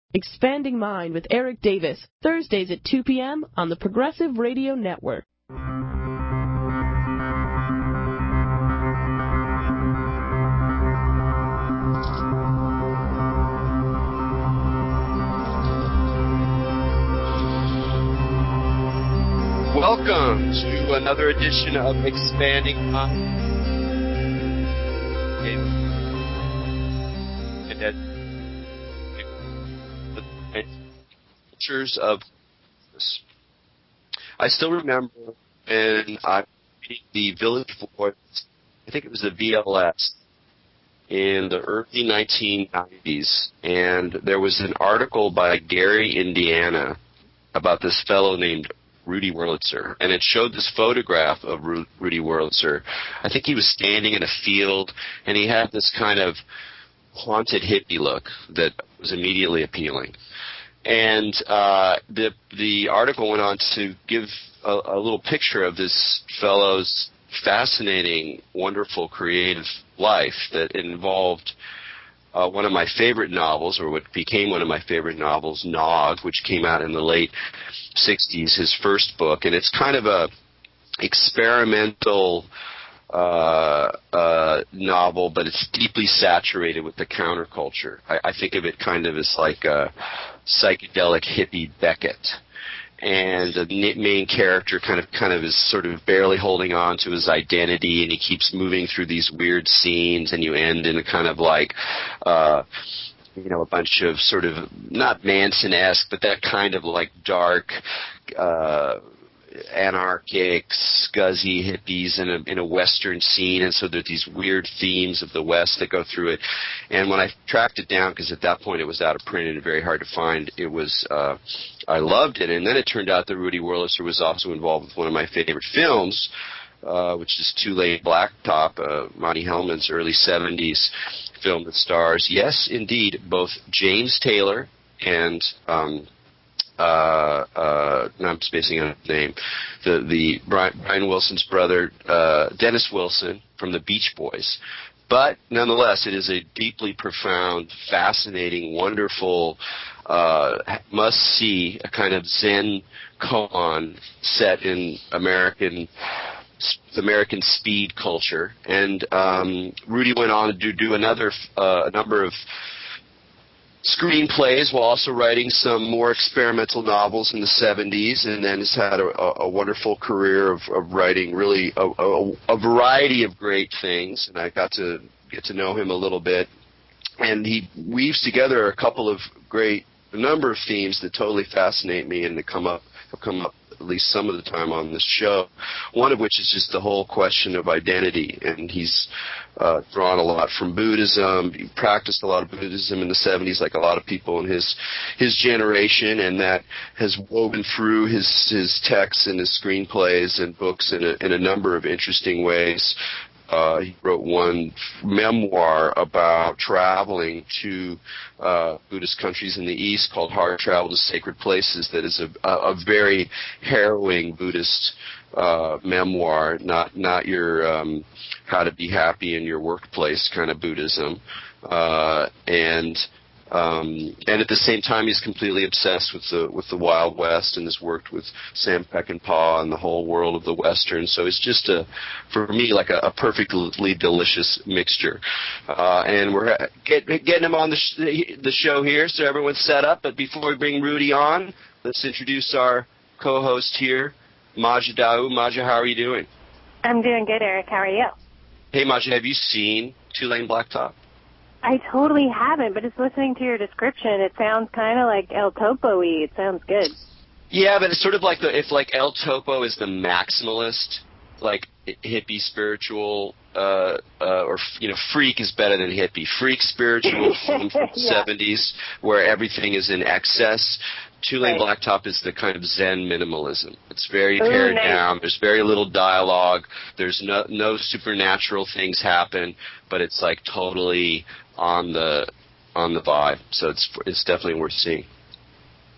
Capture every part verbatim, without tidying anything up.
Expanding Mind with Eric Davis, Thursdays at two p.m. on the Progressive Radio Network. Welcome to another edition of Expanding Mind. Pictures of this. I still remember when I was reading the Village Voice, I think it was the V L S, in the early nineteen nineties, and there was an article by Gary Indiana about this fellow named Rudy Wurlitzer, and it showed this photograph of Ru- Rudy Wurlitzer. I think he was standing in a field, and he had this kind of haunted hippie look that was immediately appealing. And uh, the the article went on to give a, a little picture of this fellow's fascinating, wonderful, creative life that involved uh, one of my favorite novels, or what became one of my favorite novels, Nog, which came out in the late sixties, his first book. And it's kind of a experimental uh, uh, novel, but it's deeply saturated with the counterculture. I, I think of it kind of as like a psychedelic hippie Beckett. And the main character kind of kind of is sort of barely holding on to his identity, and he keeps moving through these weird scenes, and you end in a kind of like, uh, you know, a bunch of sort of, not Manson-esque, but that kind of like dark, uh, anarchic, scuzzy hippies in a in a Western scene, and so there are these weird themes of the West that go through it. And when I tracked it down, because at that point it was out of print and very hard to find, it was uh, I loved it. And then it turned out that Rudy Wurlitzer was also involved with one of my favorite films, uh, which is Two Lane Blacktop, uh, Monty Hellman's early seventies film that stars, yes, indeed, both James Taylor and um, Uh, uh, now I'm spacing on his name, the, the Brian, Brian Wilson's brother, uh, Dennis Wilson from the Beach Boys. But nonetheless, it is a deeply profound, fascinating, wonderful, uh, must-see, a kind of Zen koan set in American American speed culture. And um, Rudy went on to do, do another uh, a number of screenplays while also writing some more experimental novels in the seventies, and then has had a, a wonderful career of, of writing really a, a, a variety of great things, and I got to get to know him a little bit. And he weaves together a couple of great, a number of themes that totally fascinate me and that come up, have come up at least some of the time on this show, one of which is just the whole question of identity. And he's uh, drawn a lot from Buddhism. He practiced a lot of Buddhism in the seventies, like a lot of people in his his generation, and that has woven through his, his texts and his screenplays and books in a, in a number of interesting ways. Uh, he wrote one memoir about traveling to uh, Buddhist countries in the East called Hard Travel to Sacred Places, that is a, a, a very harrowing Buddhist uh, memoir, not not your um, how to be happy in your workplace kind of Buddhism. Uh, and Um, and at the same time, he's completely obsessed with the with the Wild West, and has worked with Sam Peckinpah and the whole world of the Western. So it's just a, for me, like a, a perfectly delicious mixture. Uh, and we're get, getting him on the sh- the show here, so everyone's set up. But before we bring Rudy on, let's introduce our co-host here, Maja Daou. Maja, how are you doing? I'm doing good, Eric. How are you? Hey, Maja, have you seen Two Lane Blacktop? I totally haven't, but just listening to your description, it sounds kind of like El Topo-y. It sounds good. Yeah, but it's sort of like the if like El Topo is the maximalist, like hippie spiritual, uh, uh, or you know, freak is better than hippie. Freak spiritual from the yeah. seventies, where everything is in excess. Two Lane right. Blacktop is the kind of Zen minimalism. It's very pared nice. down. There's very little dialogue. There's no no supernatural things happen, but it's like totally on the on the vibe. So it's it's definitely worth seeing.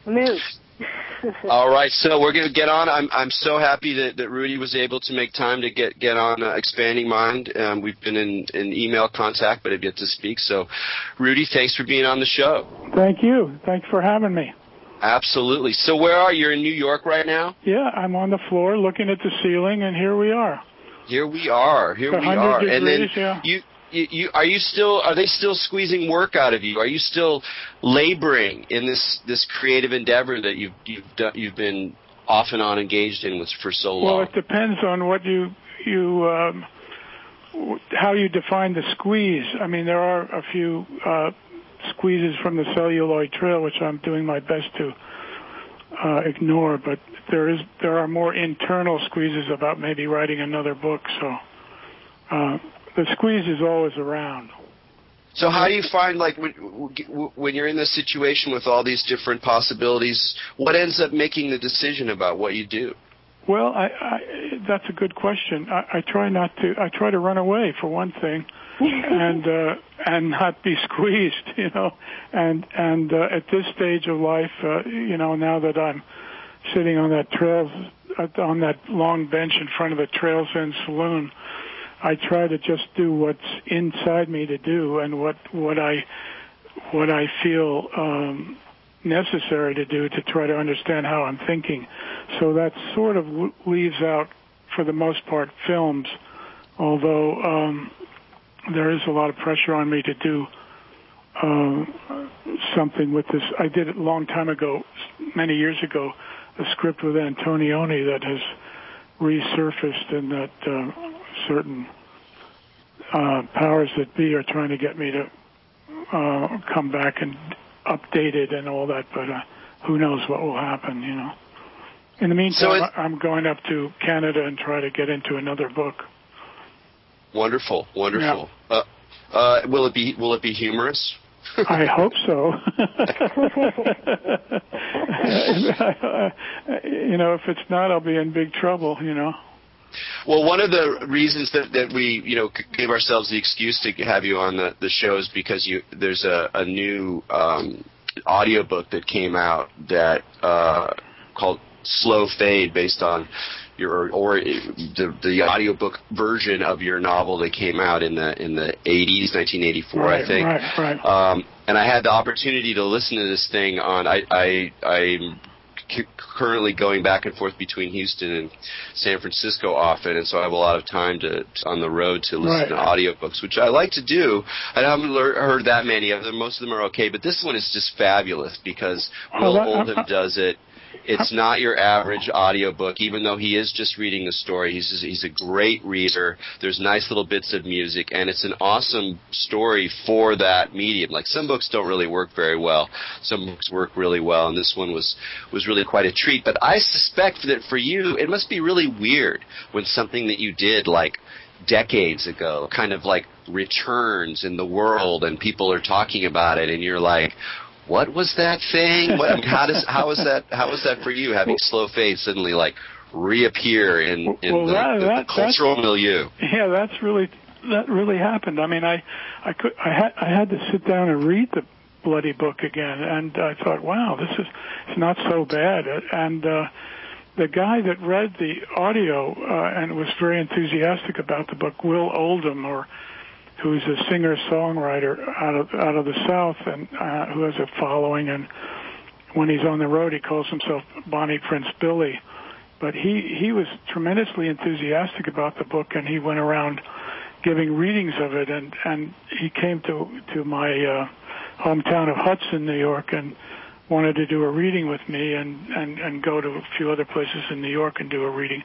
Moose. All right, so we're going to get on. I'm I'm so happy that, that Rudy was able to make time to get, get on uh, Expanding Mind. Um, we've been in, in email contact, but have yet to speak. So, Rudy, thanks for being on the show. Thank you. Thanks for having me. Absolutely. So where are you? You're in New York right now? Yeah, I'm on the floor looking at the ceiling, and here we are. Here we are. Here we are. Degrees, and then yeah. you... You, you, are you still? Are they still squeezing work out of you? Are you still laboring in this, this creative endeavor that you've you've done, you've been off and on engaged in with for so long? Well, it depends on what you you um, how you define the squeeze. I mean, there are a few uh, squeezes from the celluloid trail, which I'm doing my best to uh, ignore. But there is there are more internal squeezes about maybe writing another book. So. Uh, The squeeze is always around. So how do you find, like, when, when you're in this situation with all these different possibilities, what ends up making the decision about what you do? Well, I, I, that's a good question. I, I try not to. I try to run away, for one thing, and uh, and not be squeezed. You know, and and uh, at this stage of life, uh, you know, now that I'm sitting on that trails on that long bench in front of the Trails End Saloon, I try to just do what's inside me to do, and what what I what I feel um, necessary to do to try to understand how I'm thinking. So that sort of leaves out, for the most part, films. Although um, there is a lot of pressure on me to do uh, something with this. I did it a long time ago, many years ago, a script with Antonioni that has resurfaced, and that uh, certain uh, powers that be are trying to get me to uh, come back and update it and all that, but uh, who knows what will happen, you know. In the meantime, so I'm going up to Canada and try to get into another book. Wonderful, wonderful. Yeah. Uh, uh, will it be Will it be humorous? I hope so. You know, if it's not, I'll be in big trouble, you know. Well, one of the reasons that, that we, you know, gave ourselves the excuse to have you on the, the show is because you there's a, a new um, audiobook that came out that uh, called Slow Fade, based on your or the the audiobook version of your novel that came out in the in the eighties, nineteen eighty-four, right, I think. Right, right. Um, and I had the opportunity to listen to this thing on. I I I'm c- currently going back and forth between Houston and San Francisco often, and so I have a lot of time to on the road to listen right. to audiobooks, which I like to do. I haven't le- heard that many of them. Most of them are okay, but this one is just fabulous because Will well, Oldham uh, uh, does it. It's not your average audiobook, even though he is just reading the story. He's just, he's a great reader. There's nice little bits of music, and it's an awesome story for that medium. Like, some books don't really work very well. Some books work really well, and this one was, was really quite a treat. But I suspect that for you, it must be really weird when something that you did, like, decades ago kind of, like, returns in the world, and people are talking about it, and you're like, what was that thing? What, I mean, how does how is that how is that for you, having Slow Fade suddenly like reappear in, in well, the, that, the, that, the cultural milieu? Yeah, that's really that really happened. I mean, I I could I had I had to sit down and read the bloody book again, and I thought, wow, this is it's not so bad. And uh, the guy that read the audio uh, and was very enthusiastic about the book, Will Oldham, or who's a singer-songwriter out of out of the South, and uh, who has a following. And when he's on the road, he calls himself Bonnie Prince Billy. But he, he was tremendously enthusiastic about the book, and he went around giving readings of it. And, and he came to to my uh, hometown of Hudson, New York, and wanted to do a reading with me, and, and, and go to a few other places in New York and do a reading.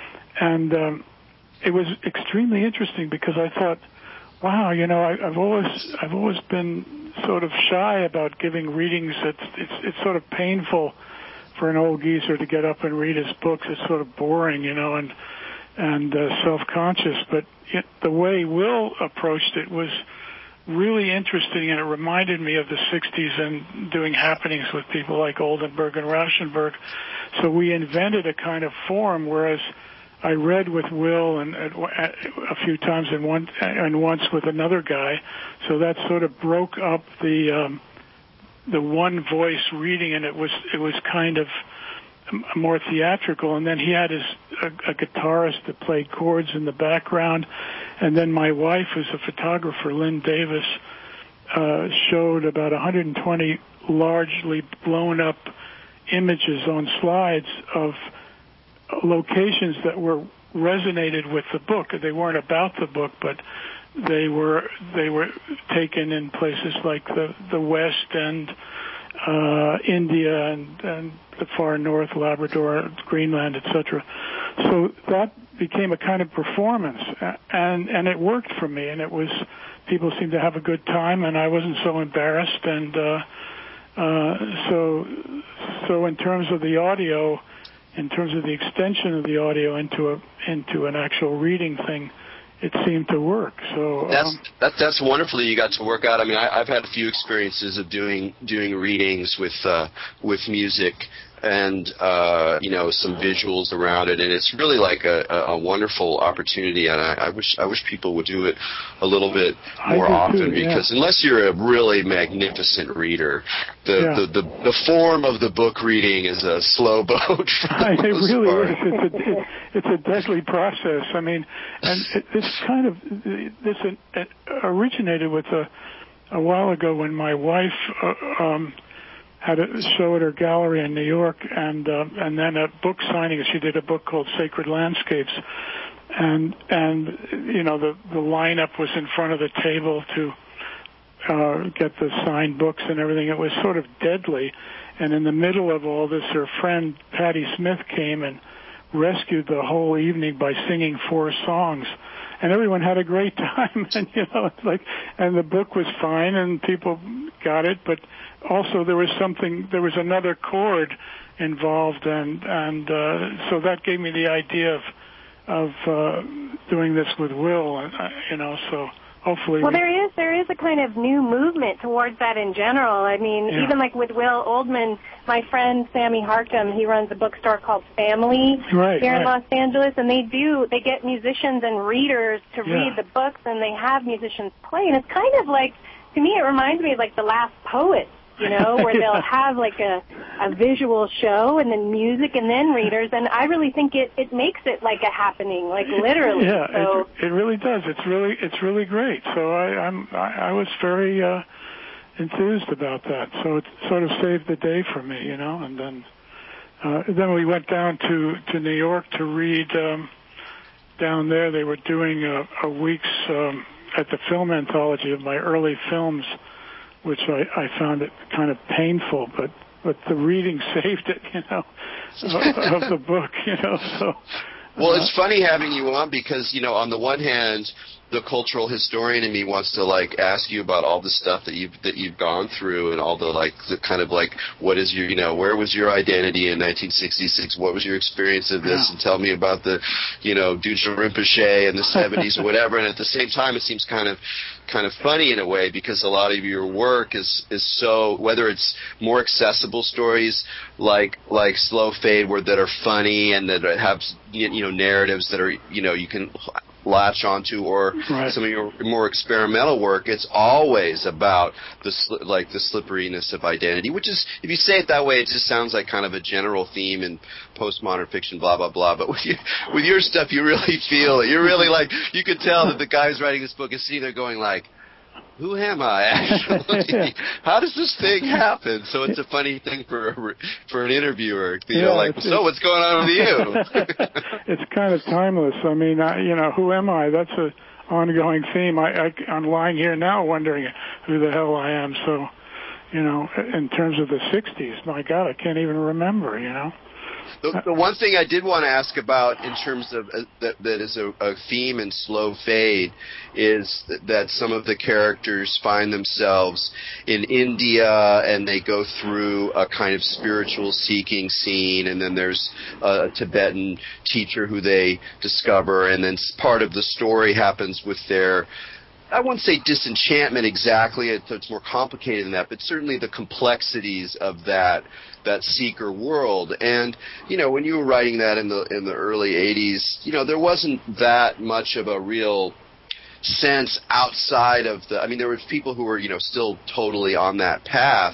And um, it was extremely interesting because I thought, wow, you know, I, I've always I've always been sort of shy about giving readings. It's it's it's sort of painful for an old geezer to get up and read his books. It's sort of boring, you know, and and uh, self-conscious. But it, the way Will approached it was really interesting, and it reminded me of the sixties and doing happenings with people like Oldenburg and Rauschenberg. So we invented a kind of form, whereas I read with Will and a few times and one and once with another guy, so that sort of broke up the um, the one voice reading, and it was it was kind of more theatrical. And then he had his a, a guitarist that played chords in the background, and then my wife, who's a photographer, Lynn Davis, uh, showed about one hundred twenty largely blown up images on slides of locations that were resonated with the book. They weren't about the book, but they were they were taken in places like the the West and uh, India and, and the far north, Labrador, Greenland, et cetera. So that became a kind of performance, and and it worked for me. And it was people seemed to have a good time, and I wasn't so embarrassed. And uh, uh, so so in terms of the audio, in terms of the extension of the audio into a into an actual reading thing, it seemed to work. So that's um, that, that's wonderful that you got to work out. I mean, I, I've had a few experiences of doing doing readings with uh, with music and uh, you know some visuals around it, and it's really like a, a wonderful opportunity. And I, I wish I wish people would do it a little bit more often, too, yeah. because unless you're a really magnificent reader, the, yeah. the, the the form of the book reading is a slow boat. For the it most really part. is. It's a, it, it's a deadly process. I mean, and it, this kind of this it originated with a a while ago when my wife uh, um, had a show at her gallery in New York, and uh, and then a book signing. She did a book called Sacred Landscapes, and and you know the the lineup was in front of the table to uh, get the signed books and everything. It was sort of deadly, and in the middle of all this, her friend Patti Smith came and rescued the whole evening by singing four songs. And everyone had a great time, and you know, it's like, and the book was fine, and people got it, but also there was something, there was another chord involved, and and uh, so that gave me the idea of of uh, doing this with Will, uh, you know, so hopefully. Well, we, there is there is a kind of new movement towards that in general. I mean, yeah. even like with Will Oldman, my friend Sammy Harcum, he runs a bookstore called Family right, here right. in Los Angeles, and they do they get musicians and readers to yeah. read the books, and they have musicians play, and it's kind of like, to me, it reminds me of like The Last Poet. You know, where yeah. they'll have like a, a visual show and then music and then readers, and I really think it, it makes it like a happening, like literally. Yeah, so. it, it really does. It's really it's really great. So I, I'm I, I was very uh, enthused about that. So it sort of saved the day for me, you know. And then uh, then we went down to, to New York to read. Um, down there, they were doing a, a week's um, at the film anthology of my early films, which I, I found it kind of painful, but, but the reading saved it, you know, of, of the book, you know, so. Well, uh, it's funny having you on because, you know, on the one hand, the cultural historian in me wants to, like, ask you about all the stuff that you've, that you've gone through and all the, like, the kind of, like, what is your, you know, where was your identity in nineteen sixty-six? What was your experience of this? Yeah. And tell me about the, you know, Dujal Rinpoche in the seventies or whatever. And at the same time, it seems kind of, kind of funny in a way because a lot of your work is, is so, whether it's more accessible stories like, like Slow Fade where, that are funny and that have, you know, narratives that are, you know, you can latch onto, or right. some of your more experimental work, it's always about the sli- like the slipperiness of identity, which is, if you say it that way, it just sounds like kind of a general theme in postmodern fiction, blah blah blah. But with you, with your stuff, you really feel it. You're really like, you could tell that the guy who's writing this book is sitting there going like, who am I actually? How does this thing happen? So it's a funny thing for a, for an interviewer. You yeah, know, like, it's, so it's, what's going on with you? It's kind of timeless. I mean, I, you know, who am I? That's a ongoing theme. I, I, I'm lying here now wondering who the hell I am. So, you know, in terms of the sixties, my God, I can't even remember, you know. The, the one thing I did want to ask about in terms of uh, that, that is a, a theme in Slow Fade is that, that some of the characters find themselves in India and they go through a kind of spiritual seeking scene, and then there's a Tibetan teacher who they discover, and then part of the story happens with their, I won't say disenchantment exactly, it's more complicated than that, but certainly the complexities of that that seeker world. And, you know, when you were writing that in the in the early eighties, you know, there wasn't that much of a real sense outside of the, I mean, there were people who were, you know, still totally on that path,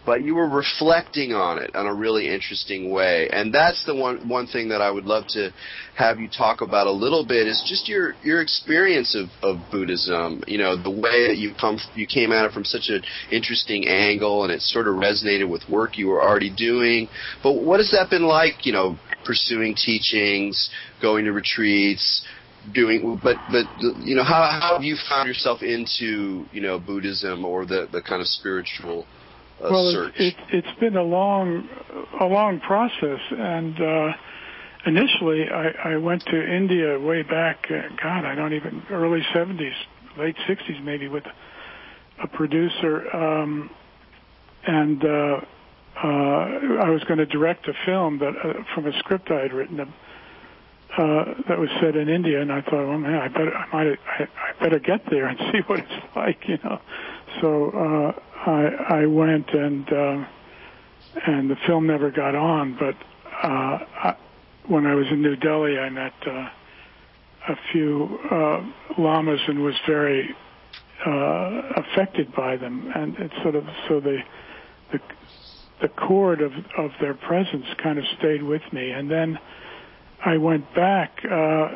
but you were reflecting on it in a really interesting way. And that's the one one thing that I would love to have you talk about a little bit is just your your experience of, of Buddhism. You know, the way that you come you came at it from such an interesting angle, and it sort of resonated with work you were already doing. But what has that been like? You know, pursuing teachings, going to retreats, doing, but but you know, how how have you found yourself into, you know, Buddhism or the the kind of spiritual uh, well, search? It, it, it's been a long a long process, and uh, initially I, I went to India way back. Uh, God, I don't even early seventies, late sixties maybe, with a producer, um, and uh, uh, I was going to direct a film that uh, from a script I had written. Uh, that was set in India, and I thought, well, man, I better, I might, I, I better get there and see what it's like, you know. So uh, I, I went, and uh, and the film never got on. But uh, I, when I was in New Delhi, I met uh, a few uh, lamas and was very uh, affected by them, and it's sort of so the the the chord of of their presence kind of stayed with me, and then I went back uh, uh,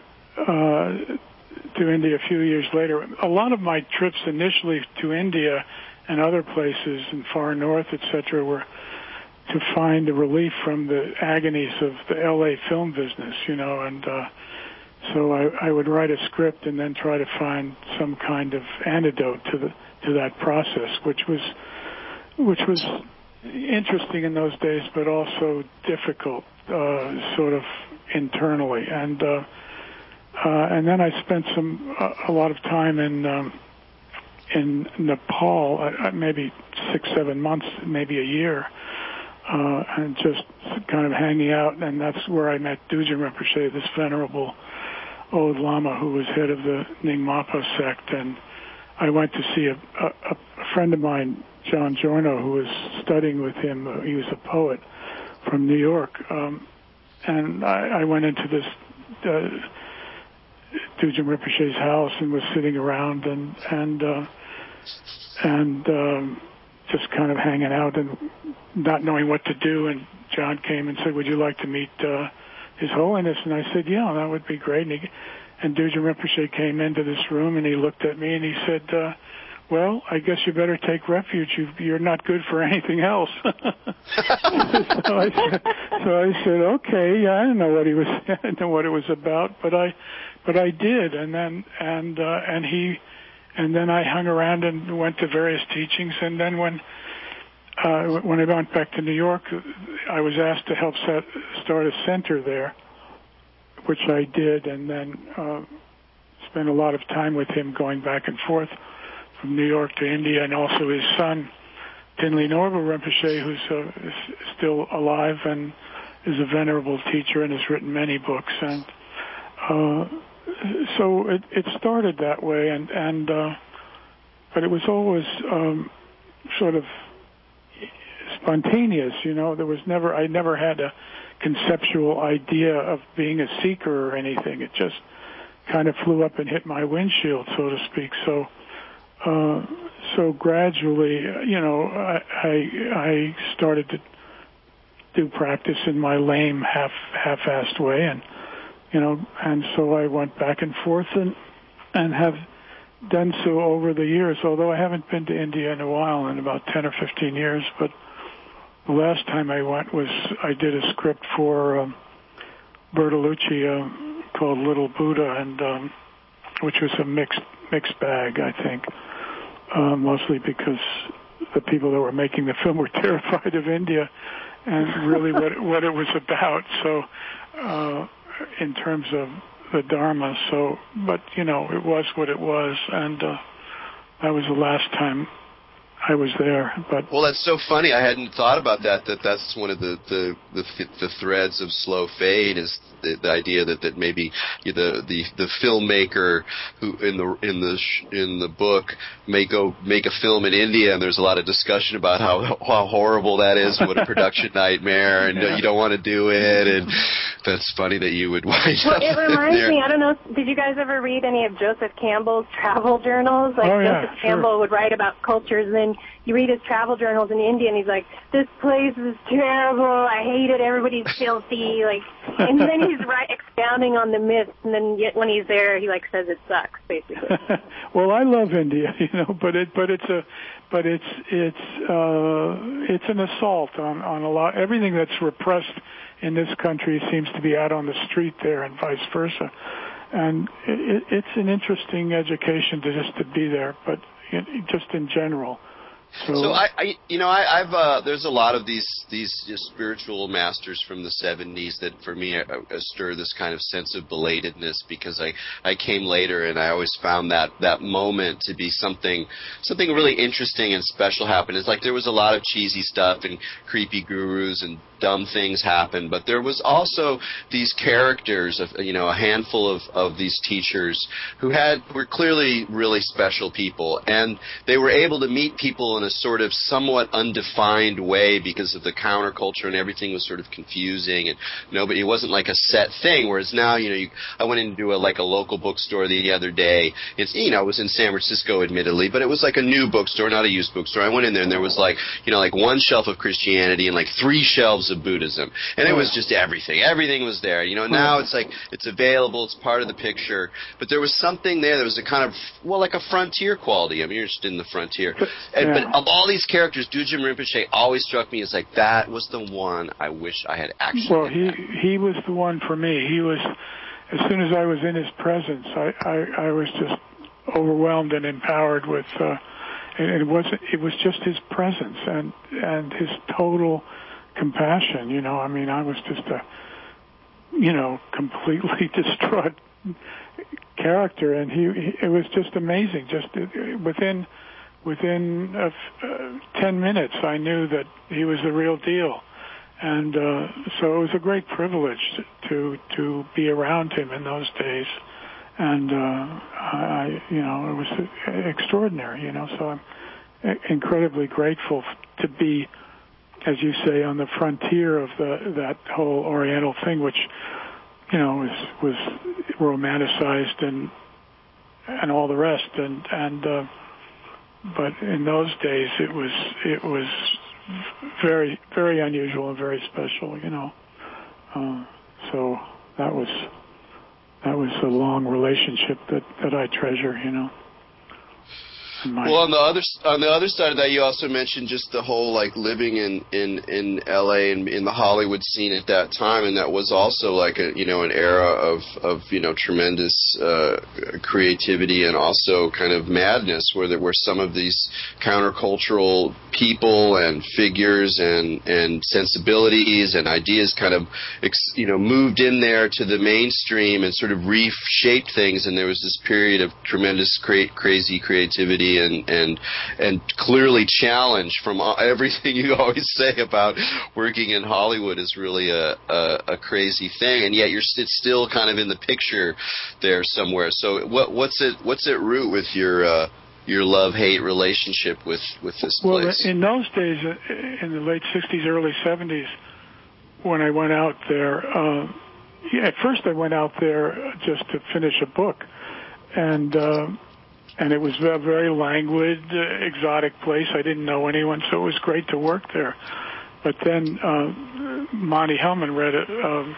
to India a few years later. A lot of my trips initially to India and other places in far north, et cetera, were to find a relief from the agonies of the L A film business, you know, and uh, so I, I would write a script and then try to find some kind of antidote to the to that process, which was which was interesting in those days, but also difficult, uh, sort of internally, and uh, uh, and then I spent some uh, a lot of time in um, in Nepal, uh, maybe six, seven months, maybe a year, uh, and just kind of hanging out. And that's where I met Dujin Rinpoche, this venerable old Lama who was head of the Nyingmapa sect. And I went to see a, a, a friend of mine, John Giorno, who was studying with him. Uh, he was a poet from New York. Um, And I, I went into this uh, Dujin Rinpoche's house and was sitting around and and uh, and um, just kind of hanging out and not knowing what to do. And John came and said, "Would you like to meet uh, His Holiness?" And I said, "Yeah, that would be great." And, he, and Dujin Rinpoche came into this room and he looked at me and he said, uh, "Well, I guess you better take refuge. You, you're not good for anything else." so, I said, so I said, "Okay, yeah, I didn't know what he was, I didn't know what it was about, but I, but I did." And then, and uh, and he, and then I hung around and went to various teachings. And then when, uh, when I went back to New York, I was asked to help set, start a center there, which I did, and then uh, spent a lot of time with him, going back and forth from New York to India, and also his son, Tinley Norbu Rinpoche, who's uh, is still alive and is a venerable teacher and has written many books. And uh, so it, it started that way, and, and uh, but it was always um, sort of spontaneous, you know. There was never, I never had a conceptual idea of being a seeker or anything. It just kind of flew up and hit my windshield, so to speak. So Uh, so gradually, you know, I, I I started to do practice in my lame, half half-assed way, and you know, and so I went back and forth and and have done so over the years. Although I haven't been to India in a while, in about ten or fifteen years, but the last time I went was I did a script for um, Bertolucci uh, called Little Buddha, and um, which was a mixed mixed bag, I think. Uh, mostly because the people that were making the film were terrified of India and really what what it was about. So, uh, in terms of the Dharma, so but you know it was what it was, and uh, that was the last time I was there. But well, that's so funny. I hadn't thought about that. That that's one of the the the, the threads of Slow Fade is the, the idea that, that maybe the the the filmmaker who in the in the in the book may go make a film in India, and there's a lot of discussion about how how horrible that is, what a production nightmare, and yeah. you don't want to do it. And that's funny that you would wind well, up it reminds there. me. I don't know. Did you guys ever read any of Joseph Campbell's travel journals? Like oh, yeah, Joseph sure. Campbell would write about cultures in then you read his travel journals in India, and he's like, "This place is terrible. I hate it. Everybody's filthy." Like, and then he's right expounding on the myths, and then yet when he's there, he like says it sucks, basically. Well, I love India, you know, but it, but it's a, but it's it's uh, it's an assault on on a lot. Everything that's repressed in this country seems to be out on the street there, and vice versa. And it, it's an interesting education to just to be there, but it, just in general. So, so I, I, you know, I, I've uh, there's a lot of these these just spiritual masters from the seventies that, for me, uh, stir this kind of sense of belatedness, because I, I came later, and I always found that that moment to be something something really interesting and special happened. It's like there was a lot of cheesy stuff and creepy gurus and dumb things happen, but there was also these characters of, you know, a handful of, of these teachers who had were clearly really special people, and they were able to meet people in a sort of somewhat undefined way because of the counterculture, and everything was sort of confusing, and nobody, it wasn't like a set thing, whereas now, you know, you, I went into a, like a local bookstore the other day. It's, you know, it was in San Francisco, admittedly, but it was like a new bookstore, not a used bookstore. I went in there, and there was like, you know, like one shelf of Christianity and like three shelves of Buddhism, and it was just everything. Everything was there, you know. Now it's like it's available, it's part of the picture, but there was something there. There was a kind of, well, like a frontier quality. I mean, you're interested in the frontier, and, yeah. But of all these characters, Dudjom Rinpoche always struck me as like, that was the one I wish I had actually. Well, he he was the one for me. He was, as soon as I was in his presence, I I, I was just overwhelmed and empowered with. Uh, and it wasn't. It was just his presence and and his total compassion, you know. I mean, I was just a, you know, completely distraught character, and he, he it was just amazing. Just within within uh, uh, ten minutes, I knew that he was the real deal, and uh, so it was a great privilege to to be around him in those days, and uh, I, you know, it was extraordinary, you know. So I'm incredibly grateful to be, as you say, on the frontier of the that whole Oriental thing, which, you know, was was romanticized and and all the rest, and and uh, but in those days it was it was very very unusual and very special, you know. Uh, so that was that was a long relationship that that I treasure, you know. Well, on the other on the other side of that, you also mentioned just the whole like living in in in L A and in the Hollywood scene at that time, and that was also like a, you know, an era of of you know tremendous uh, creativity and also kind of madness, where there were some of these countercultural people and figures and and sensibilities and ideas kind of you know moved in there to the mainstream and sort of reshaped things, and there was this period of tremendous cra- crazy creativity and and and clearly challenge from everything you always say about working in Hollywood is really a, a, a crazy thing, and yet you're it's still kind of in the picture there somewhere. So what what's it what's at root with your uh, your love-hate relationship with, with this well, place? Well, in those days, in the late sixties, early seventies, when I went out there, uh, yeah, at first I went out there just to finish a book, and uh, and it was a very languid, uh, exotic place. I didn't know anyone, so it was great to work there. But then uh, Monty Hellman read a,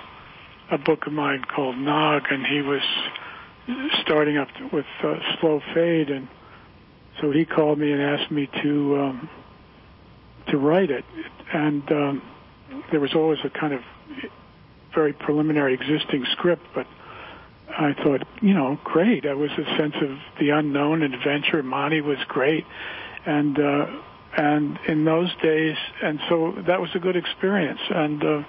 a, a book of mine called Nog, and he was starting up with uh, Slow Fade, and so he called me and asked me to um, to write it. And um, there was always a kind of very preliminary existing script, but I thought, you know, great. That was a sense of the unknown and adventure. Monty was great, and uh, and in those days, and so that was a good experience. And uh,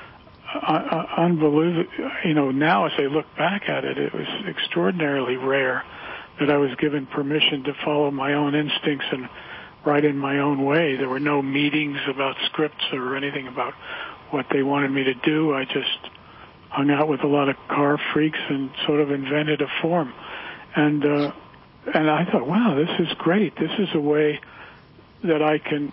uh, unbelievable, you know. Now as I look back at it, it was extraordinarily rare that I was given permission to follow my own instincts and write in my own way. There were no meetings about scripts or anything about what they wanted me to do. I just hung out with a lot of car freaks and sort of invented a form. And uh, and I thought, wow, this is great. This is a way that I can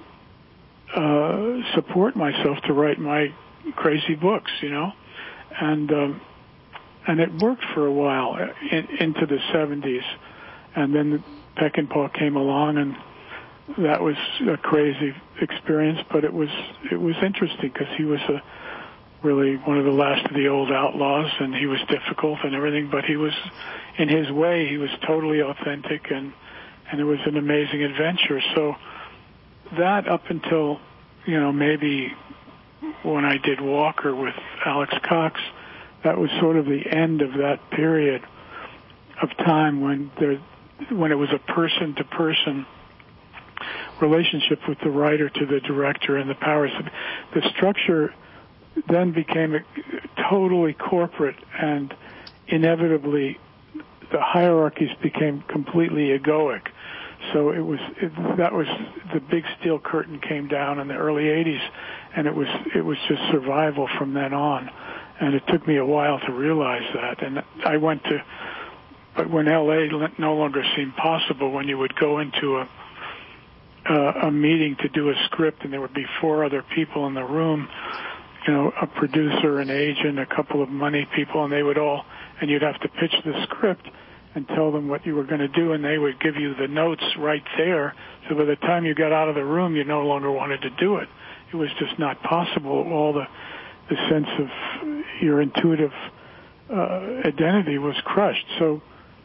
uh, support myself to write my crazy books, you know. And um, and it worked for a while in, into the seventies. And then Peckinpah came along, and that was a crazy experience, but it was it was interesting because he was a really one of the last of the old outlaws, and he was difficult and everything, but he was, in his way, he was totally authentic, and and it was an amazing adventure. So that up until, you know, maybe when I did Walker with Alex Cox, that was sort of the end of that period of time when there, when it was a person-to-person relationship with the writer to the director and the powers. The structure then became totally corporate, and inevitably the hierarchies became completely egoic. So it was it, that was the big steel curtain came down in the early eighties, and it was it was just survival from then on. And it took me a while to realize that. And I went to, but when L A no longer seemed possible, when you would go into a a, a meeting to do a script, and there would be four other people in the room, you know, a producer, an agent, a couple of money people, and they would all, and you'd have to pitch the script and tell them what you were going to do, and they would give you the notes right there. So by the time you got out of the room, you no longer wanted to do it. It was just not possible. All the the sense of your intuitive uh, identity was crushed. So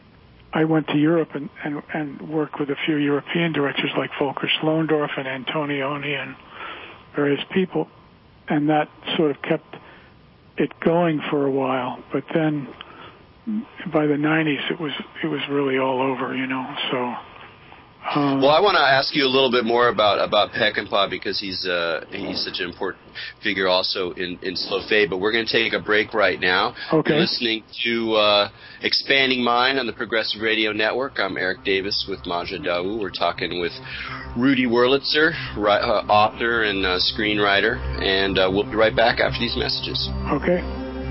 I went to Europe and, and, and worked with a few European directors like Volker Schlondorf and Antonioni and various people, and that sort of kept it going for a while. But then by the nineties, it was it was really all over, you know. So. Um, well, I want to ask you a little bit more about about Peckinpah, because he's uh, he's such an important figure also in, in Slow Fade. But we're going to take a break right now. Okay. You're listening to uh, Expanding Mind on the Progressive Radio Network. I'm Eric Davis with Maja Dawu. We're talking with Rudy Wurlitzer, ri- uh, author and uh, screenwriter, and uh, we'll be right back after these messages. Okay.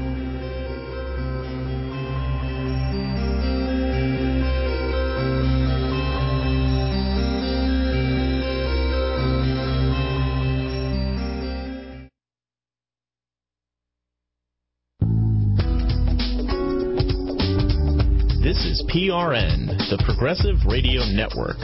This is P R N, the Progressive Radio Network.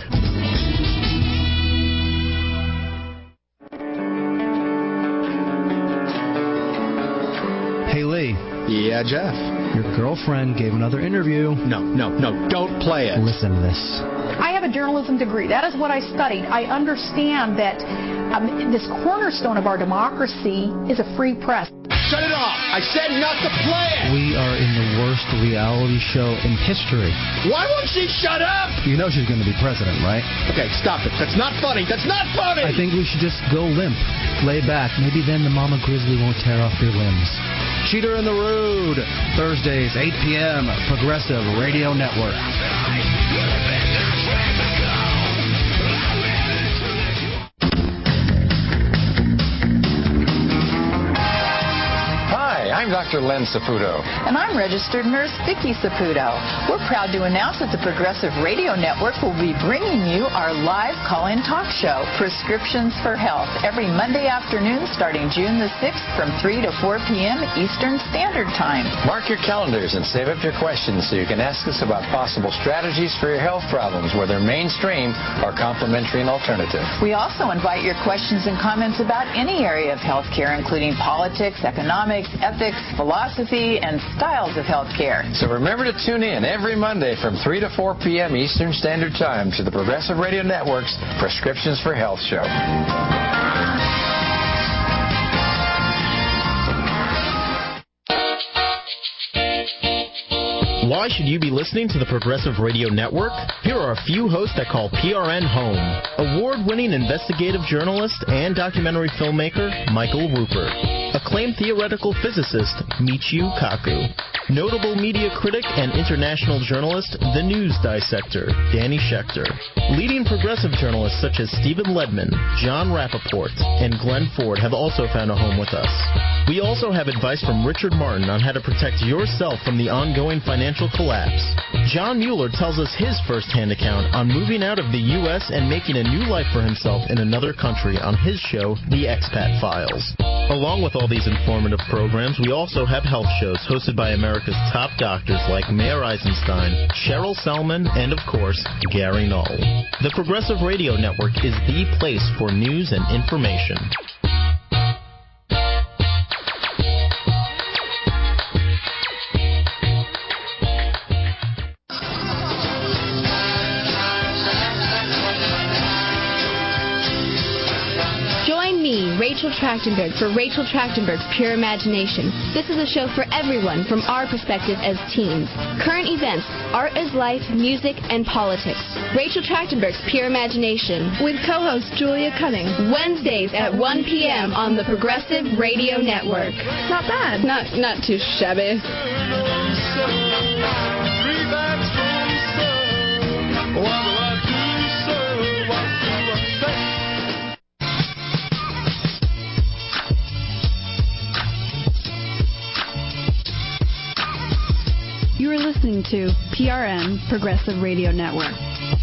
Hey, Lee. Yeah, Jeff? Your girlfriend gave another interview. No, no, no, don't play it. Listen to this. I have a journalism degree. That is what I studied. I understand that um, this cornerstone of our democracy is a free press. Shut it off! I said not to play it! We are in the worst reality show in history. Why won't she shut up? You know she's going to be president, right? Okay, stop it. That's not funny. That's not funny! I think we should just go limp. Lay back. Maybe then the mama grizzly won't tear off your limbs. Cheater in the Rude. Thursdays, eight p.m. Progressive Radio Network. I'm Doctor Len Saputo. And I'm registered nurse Vicki Saputo. We're proud to announce that the Progressive Radio Network will be bringing you our live call-in talk show, Prescriptions for Health, every Monday afternoon starting June the sixth from three to four p.m. Eastern Standard Time. Mark your calendars and save up your questions so you can ask us about possible strategies for your health problems, whether mainstream or complementary and alternative. We also invite your questions and comments about any area of healthcare, including politics, economics, ethics, philosophy, and styles of healthcare. So remember to tune in every Monday from three to four p.m. Eastern Standard Time to the Progressive Radio Network's Prescriptions for Health show. Why should you be listening to the Progressive Radio Network? Here are a few hosts that call P R N home. Award-winning investigative journalist and documentary filmmaker Michael Rupert. Acclaimed theoretical physicist Michio Kaku. Notable media critic and international journalist, The News Dissector, Danny Schechter. Leading progressive journalists such as Stephen Ledman, John Rappaport, and Glenn Ford have also found a home with us. We also have advice from Richard Martin on how to protect yourself from the ongoing financial collapse. John Mueller tells us his first-hand account on moving out of the U S and making a new life for himself in another country on his show, The Expat Files. Along with all these informative programs, we also have health shows hosted by America's top doctors like Mayor Eisenstein, Cheryl Selman, and, of course, Gary Null. The Progressive Radio Network is the place for news and information. Rachel Trachtenberg for Rachel Trachtenberg's Pure Imagination. This is a show for everyone from our perspective as teens. Current events, art as life, music, and politics. Rachel Trachtenberg's Pure Imagination. With co-host Julia Cunning. Wednesdays at one p.m. on the Progressive Radio Network. Not bad. Not, not too shabby. You are listening to P R N, Progressive Radio Network.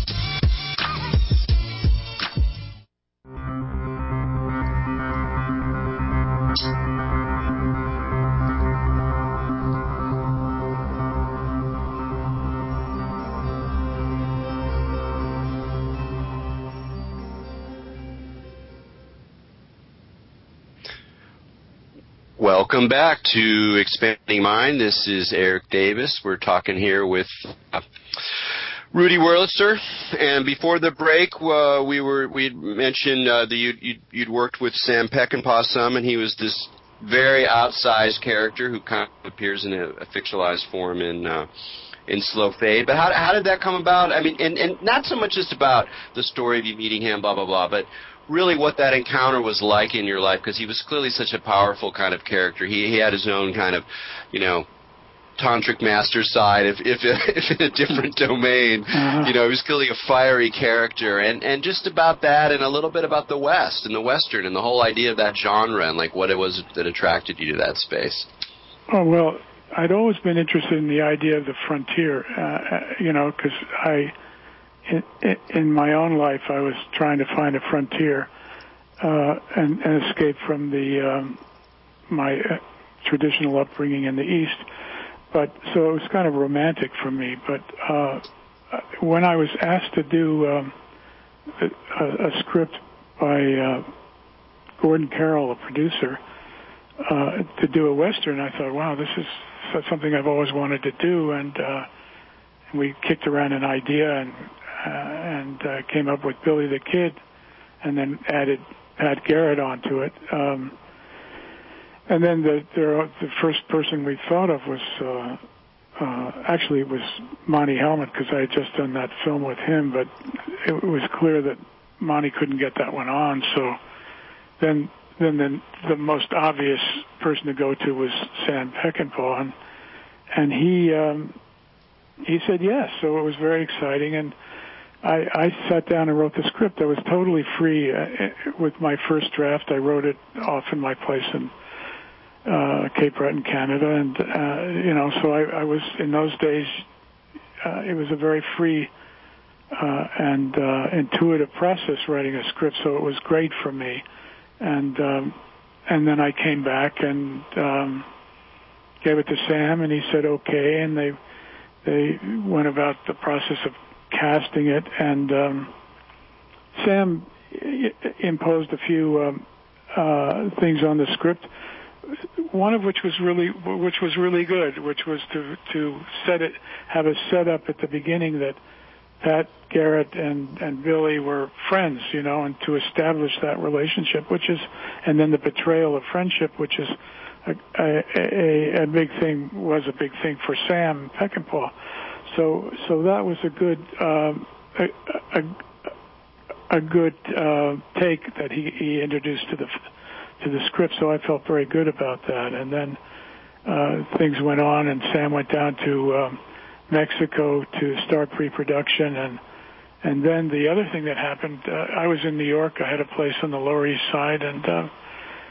Welcome back to Expanding Mind. This is Eric Davis. We're talking here with uh, Rudy Wurlitzer. And before the break, uh, we were we had mentioned uh, that you'd, you'd, you'd worked with Sam Peckinpah some, and he was this very outsized character who kind of appears in a, a fictionalized form in uh, in Slow Fade. But how how did that come about? I mean, and, and not so much just about the story of you meeting him, blah blah blah, but really what that encounter was like in your life, because he was clearly such a powerful kind of character. He he had his own kind of, you know, tantric master side, if if, if in a different domain. Uh-huh. You know, he was clearly a fiery character, and and just about that, and a little bit about the West and the Western and the whole idea of that genre, and like what it was that attracted you to that space. Oh well, I'd always been interested in the idea of the frontier, uh, you know, because I. In, in my own life, I was trying to find a frontier uh, and, and escape from the um, my uh, traditional upbringing in the East. But so it was kind of romantic for me. But uh, when I was asked to do um, a, a script by uh, Gordon Carroll, a producer, uh, to do a Western, I thought, wow, this is something I've always wanted to do. And uh, we kicked around an idea and Uh, and uh, came up with Billy the Kid, and then added Pat Garrett onto it. Um, and then the, the the first person we thought of was uh, uh, actually it was Monty Hellman, because I had just done that film with him. But it was clear that Monty couldn't get that one on. So then then the, the most obvious person to go to was Sam Peckinpah, and, and he um, he said yes. So it was very exciting. And I, I sat down and wrote the script. I was totally free uh, with my first draft. I wrote it off in my place in uh, Cape Breton, Canada, and uh, you know, so I, I was in those days. Uh, it was a very free uh, and uh, intuitive process writing a script, so it was great for me. And um, and then I came back and um, gave it to Sam, and he said okay, and they they went about the process of casting it, and um, Sam imposed a few um, uh, things on the script. One of which was really, which was really good, which was to to set it, have a setup at the beginning that Pat Garrett and and Billy were friends, you know, and to establish that relationship, which is, and then the betrayal of friendship, which is a a, a, a big thing, was a big thing for Sam Peckinpah. So, so that was a good, um, a, a, a good uh, take that he, he introduced to the to the script. So I felt very good about that. And then uh, things went on, and Sam went down to um, Mexico to start pre-production. And and then the other thing that happened, uh, I was in New York. I had a place on the Lower East Side, and uh,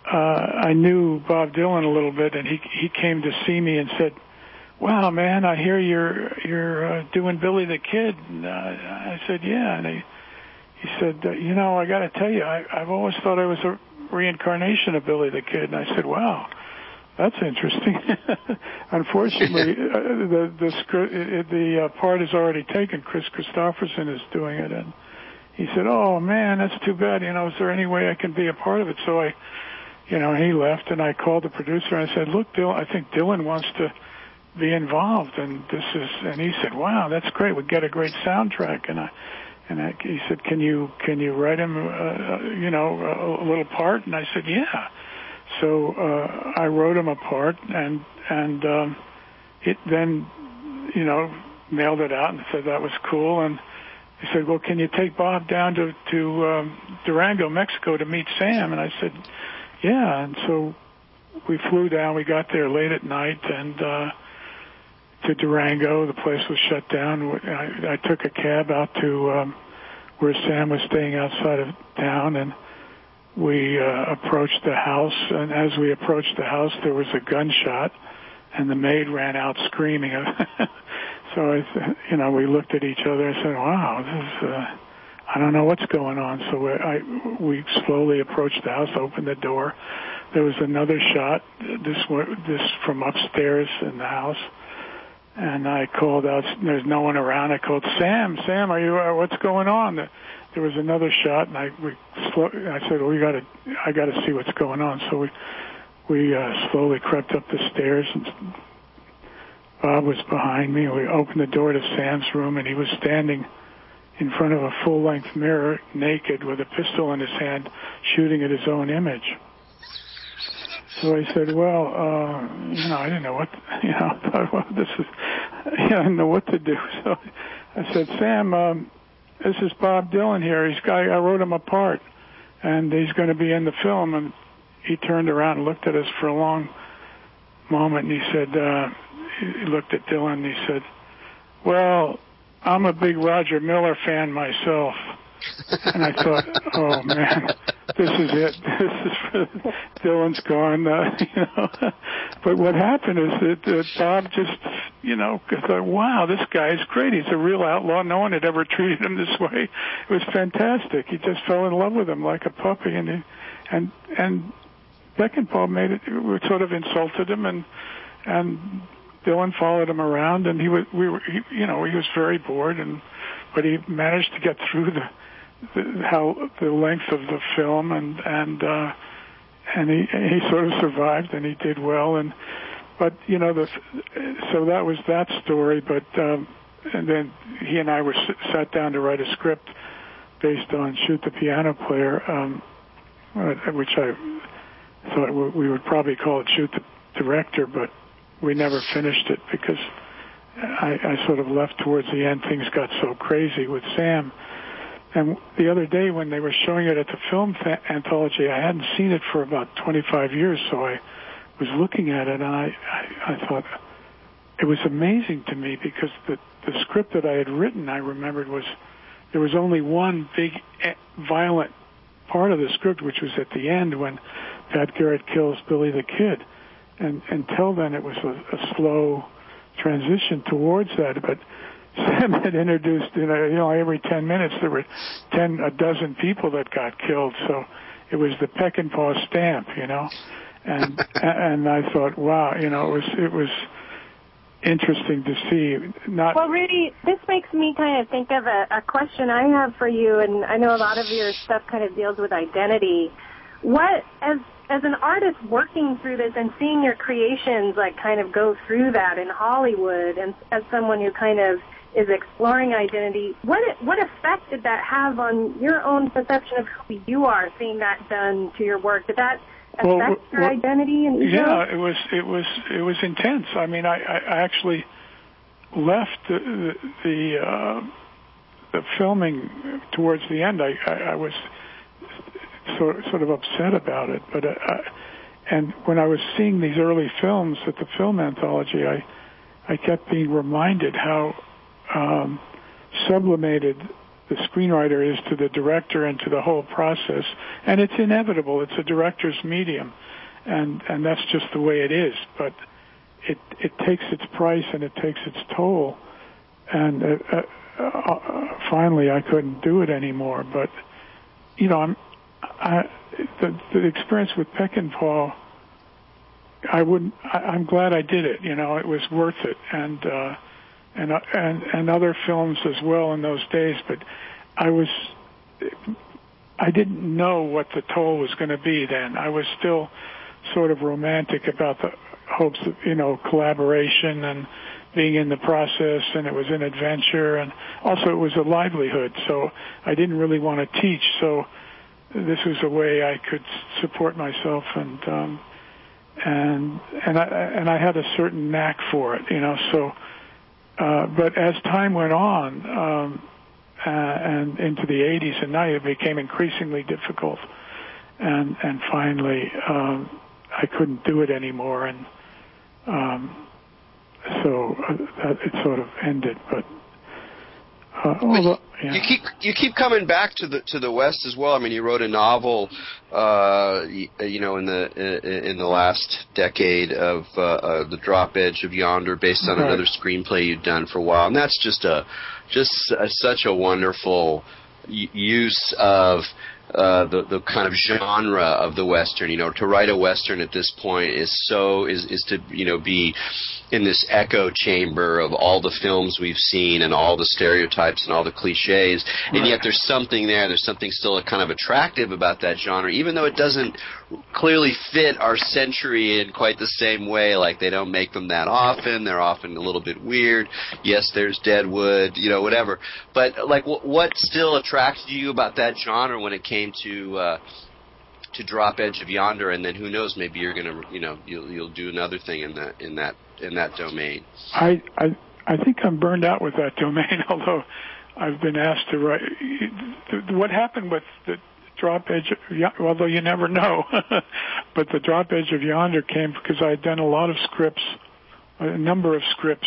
uh, I knew Bob Dylan a little bit, and he he came to see me and said, "Wow, man, I hear you're you're uh, doing Billy the Kid." And, uh, I said, "Yeah." And he he said, uh, "You know, I got to tell you, I, I've always thought I was a reincarnation of Billy the Kid." And I said, "Wow, that's interesting." Unfortunately, uh, the the script, the uh, part is already taken. Chris Christopherson is doing it, and he said, "Oh man, that's too bad. You know, is there any way I can be a part of it?" So I, you know, he left, and I called the producer and I said, "Look, Bill, I think Dylan wants to be involved, and this is." And he said, "Wow, that's great. We get a great soundtrack." And I, and I, he said, "Can you can you write him, uh, you know, a, a little part?" And I said, "Yeah." So uh, I wrote him a part, and and um, it then, you know, mailed it out and said that was cool. And he said, "Well, can you take Bob down to to um, Durango, Mexico, to meet Sam?" And I said, "Yeah." And so we flew down. We got there late at night, and uh, to Durango. The place was shut down. I, I took a cab out to um, where Sam was staying outside of town, and we uh, approached the house. And as we approached the house, there was a gunshot, and the maid ran out screaming. So I, you know, we looked at each other and said, "Wow, this is, uh, I don't know what's going on." So we, I, we slowly approached the house, opened the door. There was another shot, this this from upstairs in the house, and I called out. There's no one around. I called, "Sam, Sam, are you? Uh, what's going on?" There was another shot, and I we slow, I said, "We got to, I got to see what's going on." So we we uh, slowly crept up the stairs, and Bob was behind me. We opened the door to Sam's room, and he was standing in front of a full-length mirror, naked, with a pistol in his hand, shooting at his own image. So I said, "Well, uh, you know, I didn't know what, you know, I thought, well, this is, you know, I didn't know what to do." So I said, "Sam, um, this is Bob Dylan here. He's guy, I wrote him a part, and he's going to be in the film." And he turned around and looked at us for a long moment, and he said, uh, he looked at Dylan, and he said, "Well, I'm a big Roger Miller fan myself." And I thought, "Oh man, this is it. This is for, Dylan's gone." Uh, you know, but what happened is that uh, Bob just, you know, thought, "Wow, this guy is great. He's a real outlaw. No one had ever treated him this way." It was fantastic. He just fell in love with him like a puppy, and he, and and Beckenpaul made it. We sort of insulted him, and and Dylan followed him around, and he was, we were, he, you know, he was very bored, and but he managed to get through the. The, how the length of the film, and and uh, and he he sort of survived, and he did well, and but you know the so that was that story. But um, and then he and I were sat down to write a script based on Shoot the Piano Player, um, which I thought we would probably call it Shoot the Director, but we never finished it because I, I sort of left towards the end. Things got so crazy with Sam. And the other day when they were showing it at the film fa- anthology, I hadn't seen it for about twenty-five years, so I was looking at it, and I, I, I thought it was amazing to me because the, the script that I had written, I remembered, was there was only one big violent part of the script, which was at the end when Pat Garrett kills Billy the Kid. And until then, it was a, a slow transition towards that, but Sam had introduced, you know, you know, every ten minutes there were ten, a dozen people that got killed. So it was the Peckinpah stamp, you know, and and I thought, wow, you know, it was it was interesting to see. Not well, Rudy, this makes me kind of think of a, a question I have for you, and I know a lot of your stuff kind of deals with identity. What as as an artist working through this and seeing your creations like kind of go through that in Hollywood, and as someone who kind of is exploring identity, what what effect did that have on your own perception of who you are, seeing that done to your work? Did that affect well, your well, identity and ego? Yeah, it was it was it was intense. I mean, I, I actually left the the the, uh, the filming towards the end. I, I, I was sort sort of upset about it, but uh, and when I was seeing these early films at the film anthology, I I kept being reminded how Um, sublimated the screenwriter is to the director and to the whole process. And it's inevitable. It's a director's medium, and and that's just the way it is. But it it takes its price and it takes its toll. And uh, uh, finally, I couldn't do it anymore. But you know, I'm I, the the experience with Peckinpah. I wouldn't. I, I'm glad I did it. You know, it was worth it, and uh, and and and other films as well in those days. But I was, I didn't know what the toll was going to be then. I was still sort of romantic about the hopes of, you know, collaboration and being in the process, and it was an adventure, and also it was a livelihood. So I didn't really want to teach. So this was a way I could support myself and. Um, And and I and I had a certain knack for it, you know. So, uh, but as time went on, um, uh, and into the eighties and ninety, it became increasingly difficult, and and finally, um, I couldn't do it anymore, and um, so uh, that it sort of ended. But uh, although, yeah. You keep you keep coming back to the to the West as well. I mean, you wrote a novel, uh, you, you know, in the in the last decade of uh, uh, The Drop Edge of Yonder, based on right. another screenplay you'd done for a while, and that's just a just a, such a wonderful use of uh, the the kind of genre of the Western. You know, to write a Western at this point is so is is to you know be in this echo chamber of all the films we've seen and all the stereotypes and all the cliches, and yet there's something there, there's something still kind of attractive about that genre, even though it doesn't clearly fit our century in quite the same way. Like, they don't make them that often, they're often a little bit weird. Yes, there's Deadwood, you know, whatever. But, like, w- what still attracted you about that genre when it came to... Uh, to Drop Edge of Yonder, and then who knows, maybe you're gonna, you know, you'll you'll do another thing in that in that in that domain. I I I think I'm burned out with that domain. Although I've been asked to write. What happened with the Drop Edge? Although you never know, but the Drop Edge of Yonder came because I had done a lot of scripts, a number of scripts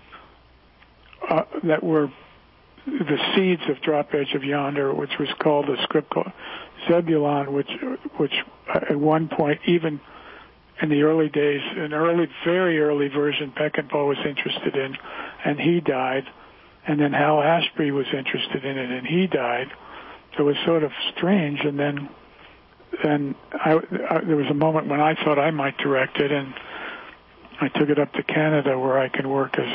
uh, that were the seeds of Drop Edge of Yonder, which was called a script called Zebulon, which which at one point, even in the early days, an early, very early version, Peckinpah was interested in, and he died. And then Hal Ashby was interested in it, and he died. So it was sort of strange. And then, then I, I, there was a moment when I thought I might direct it, and I took it up to Canada, where I can work as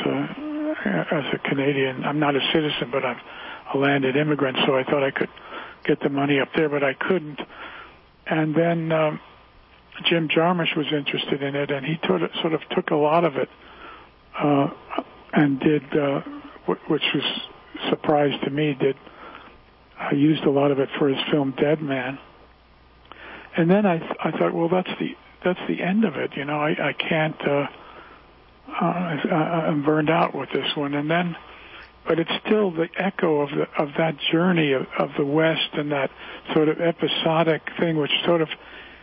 a as a Canadian. I'm not a citizen, but I'm a landed immigrant, so I thought I could get the money up there, but I couldn't. And then um, Jim Jarmusch was interested in it, and he sort of, sort of took a lot of it uh, and did, uh, w- which was a surprise to me, did uh, used a lot of it for his film Dead Man. And then I th- I thought, well, that's the that's the end of it. You know, I, I can't. Uh, uh, I, I'm burned out with this one. And then. But it's still the echo of the of that journey of, of the West, and that sort of episodic thing, which sort of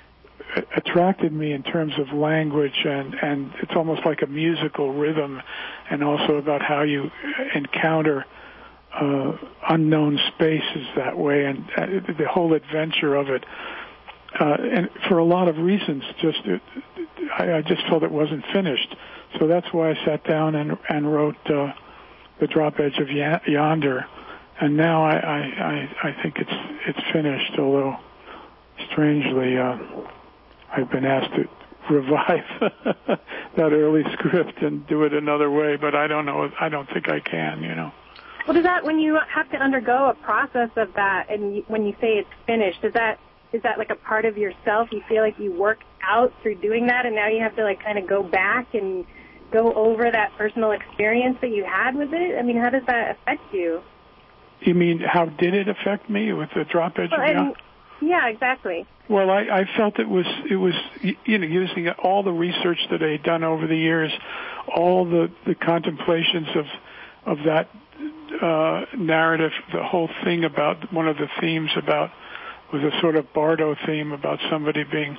attracted me in terms of language, and, and it's almost like a musical rhythm, and also about how you encounter uh, unknown spaces that way, and uh, the whole adventure of it. Uh, and for a lot of reasons, just it, I, I just felt it wasn't finished. So that's why I sat down and, and wrote. Uh, The Drop Edge of Yonder, and now I, I, I think it's it's finished. Although, strangely, uh, I've been asked to revive that early script and do it another way, but I don't know. I don't think I can. You know. Well, does that, when you have to undergo a process of that, and you, when you say it's finished, does that is that like a part of yourself? You feel like you work out through doing that, and now you have to like kind of go back and go over that personal experience that you had with it? I mean, how does that affect you? You mean, how did it affect me with the Drop Edge well, of Yonder? Yeah, exactly. Well, I, I felt it was, it was, you know, using all the research that I had done over the years, all the, the contemplations of, of that uh, narrative, the whole thing about, one of the themes about, was a sort of Bardo theme about somebody being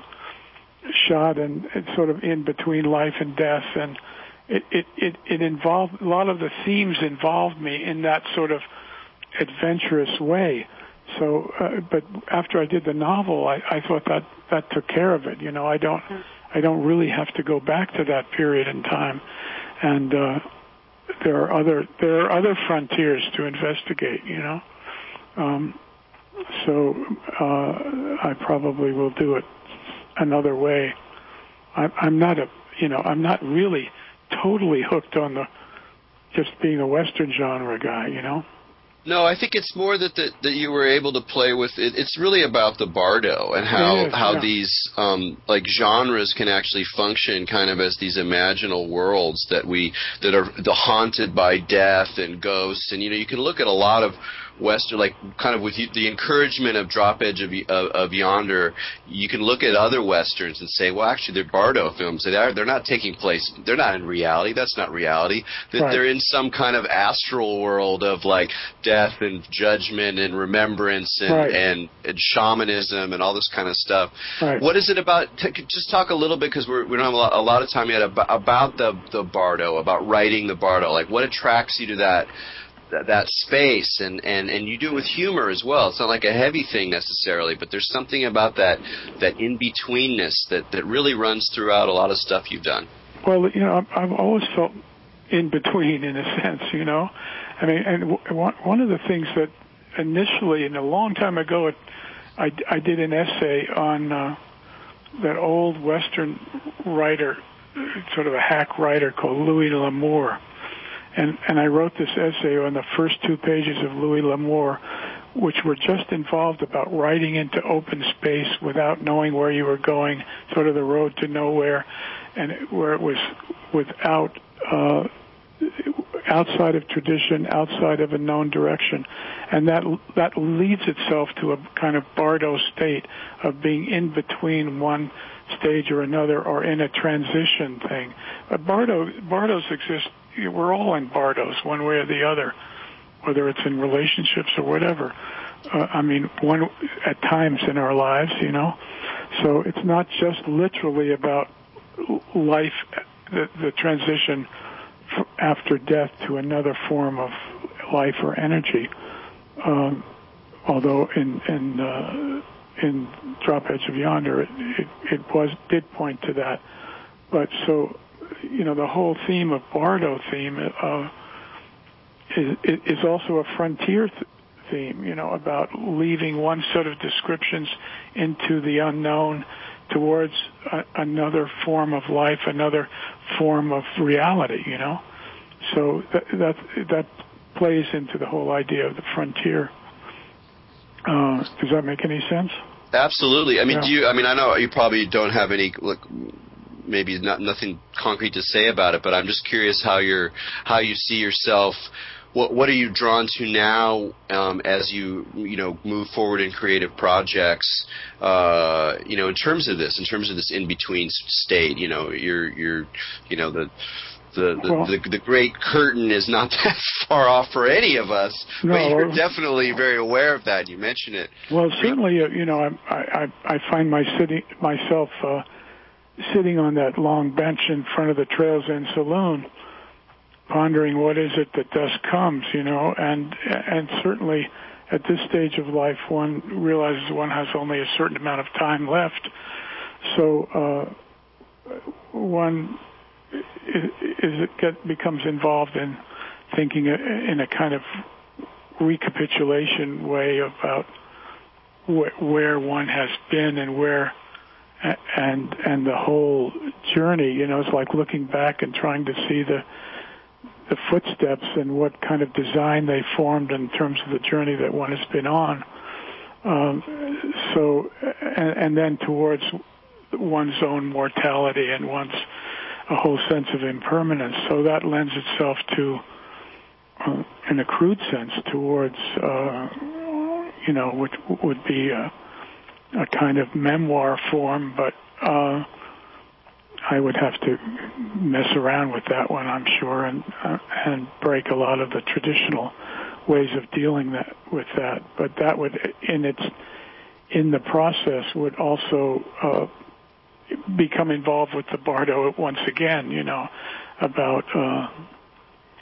shot and, and sort of in between life and death, and It, it, it, it involved, a lot of the themes involved me in that sort of adventurous way. So, uh, but after I did the novel, I, I thought that that took care of it. You know, I don't, I don't really have to go back to that period in time, and uh, there are other there are other frontiers to investigate. You know, um, so uh, I probably will do it another way. I, I'm not a, you know, I'm not really totally hooked on the just being a Western genre guy. You know. No, I think it's more that, that that you were able to play with it. It's really about the bardo and how is, how yeah. these um, like genres can actually function kind of as these imaginal worlds that we that are the haunted by death and ghosts. And you know, you can look at a lot of Western, like kind of with the encouragement of Drop Edge of, of, of Yonder, you can look at other Westerns and say, well, actually, they're bardo films. They're, they're not taking place, they're not in reality. That's not reality. That right. They're in some kind of astral world of like death and judgment and remembrance and, right. and, and shamanism and all this kind of stuff. Right. What is it about? T- just talk a little bit, because we don't have a lot, a lot of time yet, about, about the, the bardo, about writing the bardo. Like, what attracts you to that? That, that space, and, and, and you do it with humor as well. It's not like a heavy thing necessarily, but there's something about that that in-betweenness that, that really runs throughout a lot of stuff you've done. Well, you know, I've always felt in between, in a sense, you know. I mean, and one of the things that initially, and a long time ago, it, I, I did an essay on uh, that old Western writer, sort of a hack writer called Louis L'Amour. And, and I wrote this essay on the first two pages of Louis L'Amour, which were just involved about riding into open space without knowing where you were going, sort of the road to nowhere, and it, where it was without, uh, outside of tradition, outside of a known direction. And that, that leads itself to a kind of bardo state of being in between one stage or another, or in a transition thing. But bardo, bardos exist. We're all in bardos, one way or the other, whether it's in relationships or whatever. Uh, I mean, one at times in our lives, you know. So it's not just literally about life, the, the transition f- after death to another form of life or energy. Um, although in in uh, in Drop Edge of Yonder, it, it, it was did point to that. But so. You know, the whole theme of bardo theme uh, is, is also a frontier th- theme, you know, about leaving one set of descriptions into the unknown towards a, another form of life, another form of reality, you know. So that that, that plays into the whole idea of the frontier. Uh, does that make any sense? Absolutely. I mean, yeah. do you? I mean, I know you probably don't have any. Look, maybe not nothing concrete to say about it, but I'm just curious how you're how you see yourself. What what are you drawn to now um, as you you know move forward in creative projects? Uh, you know, in terms of this, in terms of this in between state. You know, you're you're you know the. The the, well, the the great curtain is not that far off for any of us, no, but you're definitely very aware of that. You mentioned it. Well, certainly, uh, you know, I I I find my sitting myself. Uh, sitting on that long bench in front of the Trails End Saloon, pondering what is it that thus comes, you know, and and certainly at this stage of life, one realizes one has only a certain amount of time left. So uh, one is, is it get, becomes involved in thinking in a kind of recapitulation way about wh- where one has been and where. And and the whole journey, you know, it's like looking back and trying to see the the footsteps and what kind of design they formed in terms of the journey that one has been on. Um, so, and, and then towards one's own mortality and one's a whole sense of impermanence. So that lends itself to, uh, in a crude sense, towards, uh, you know, which would be a a kind of memoir form, but uh, I would have to mess around with that one, I'm sure, and uh, and break a lot of the traditional ways of dealing that with that. But that would, in its in the process, would also uh, become involved with the bardo once again, you know, about uh,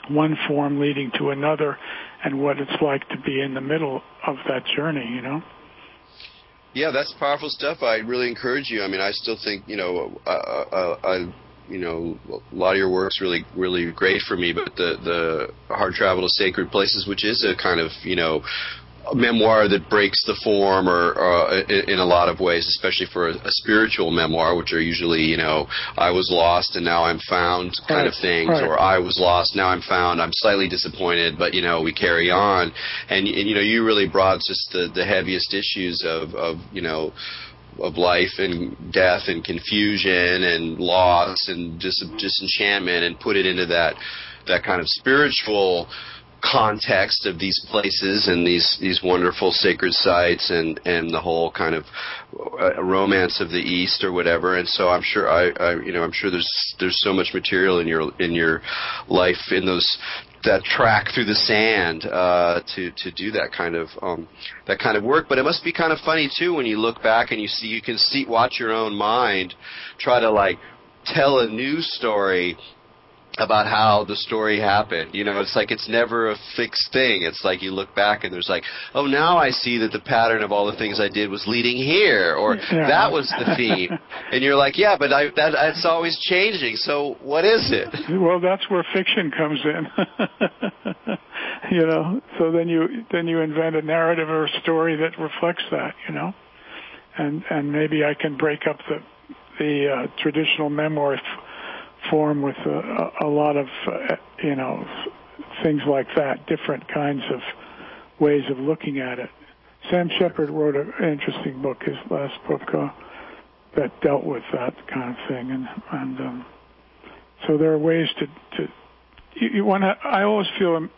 one form leading to another, and what it's like to be in the middle of that journey, you know? Yeah, that's powerful stuff. I really encourage you. I mean, I still think, you know, uh, uh, uh, you know, a lot of your work's really, really great for me, but the, the Hard Travel to Sacred Places, which is a kind of, you know, a memoir that breaks the form, or, or in, in a lot of ways, especially for a, a spiritual memoir, which are usually, you know, I was lost and now I'm found kind right, of things, right. or I was lost, now I'm found, I'm slightly disappointed, but, you know, we carry on. And, and you know, you really brought just the, the heaviest issues of, of, you know, of life and death and confusion and loss and dis- disenchantment, and put it into that, that kind of spiritual context of these places and these these wonderful sacred sites, and and the whole kind of uh, romance of the East or whatever. And so I'm sure I, I you know I'm sure there's there's so much material in your in your life, in those that track through the sand uh to to do that kind of um that kind of work. But it must be kind of funny too when you look back and you see you can see watch your own mind try to like tell a news story about how the story happened. You know, it's like it's never a fixed thing. It's like you look back and there's like, oh, now I see that the pattern of all the things I did was leading here, or yeah. that was the theme. And you're like, yeah, but I, that, it's always changing. So what is it? Well, that's where fiction comes in. You know, so then you then you invent a narrative or a story that reflects that. You know, and and maybe I can break up the the uh, traditional memoir form with a, a lot of, uh, you know, things like that, different kinds of ways of looking at it. Sam Shepard wrote an interesting book, his last book, uh, that dealt with that kind of thing. And, and um, so there are ways to, to you, you want to, I always feel um,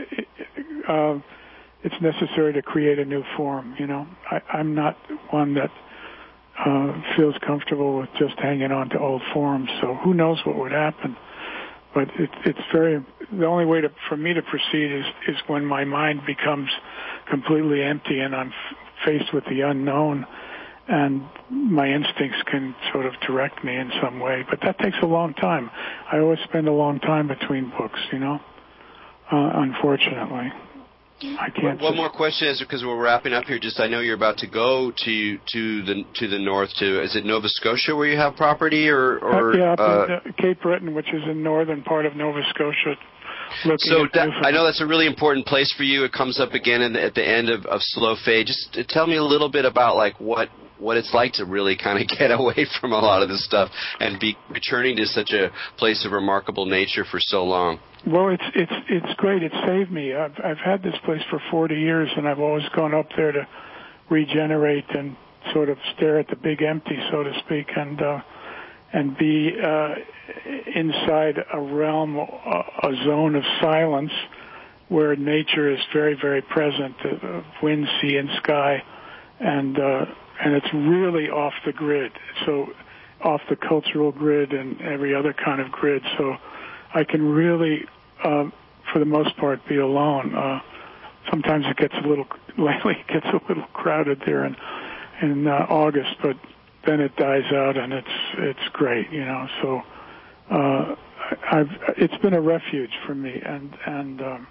uh, it's necessary to create a new form, you know. I, I'm not one that Uh, feels comfortable with just hanging on to old forms, so who knows what would happen. But it, it's very, the only way to, for me to proceed is, is when my mind becomes completely empty and I'm f- faced with the unknown, and my instincts can sort of direct me in some way. But that takes a long time. I always spend a long time between books, you know, uh, unfortunately. I can't. One more question, is because we're wrapping up here. Just I know you're about to go to to the to the north. To is it Nova Scotia where you have property, or or uh, yeah, uh, Cape Breton, which is in northern part of Nova Scotia. So that, I know that's a really important place for you. It comes up again in the, at the end of, of Slow Fade. Just tell me a little bit about like what what it's like to really kind of get away from a lot of this stuff and be returning to such a place of remarkable nature for so long. Well, it's it's it's great. It saved me. I've I've had this place for forty years, and I've always gone up there to regenerate and sort of stare at the big empty, so to speak, and uh, and be uh, inside a realm, a, a zone of silence where nature is very, very present, uh, wind, sea, and sky, and uh, and it's really off the grid, so off the cultural grid and every other kind of grid. So I can really, uh, for the most part, be alone. Uh, sometimes it gets a little, lately it gets a little crowded there in, in uh, August, but then it dies out and it's it's great, you know. So uh, I've it's been a refuge for me, and and um,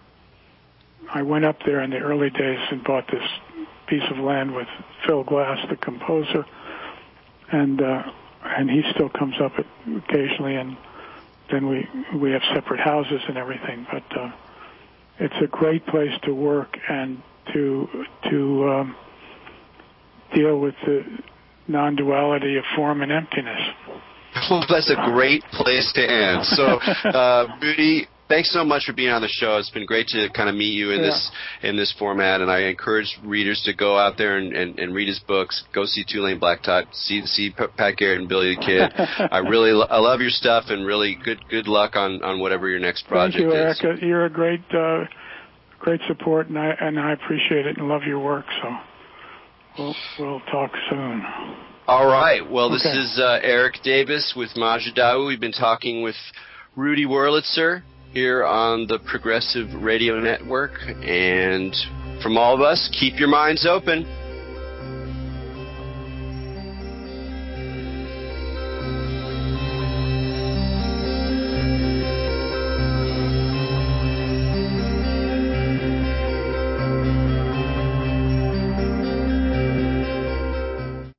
I went up there in the early days and bought this piece of land with Phil Glass, the composer, and uh, and he still comes up occasionally, and then we we have separate houses and everything. But uh, it's a great place to work and to to um, deal with the non-duality of form and emptiness. Well, that's a great place to end. So, uh, Rudy, thanks so much for being on the show. It's been great to kind of meet you in yeah. this in this format, and I encourage readers to go out there and, and, and read his books. Go see Tulane Blacktop, see see Pat Garrett and Billy the Kid. I really lo- I love your stuff, and really good good luck on, on whatever your next project Thank you, is. Eric. You're a great uh, great support, and I and I appreciate it and love your work. So we'll we'll talk soon. All right. Well, this okay. is uh, Eric Davis with Majidao. We've been talking with Rudy Wurlitzer here on the Progressive Radio Network. And from all of us, keep your minds open.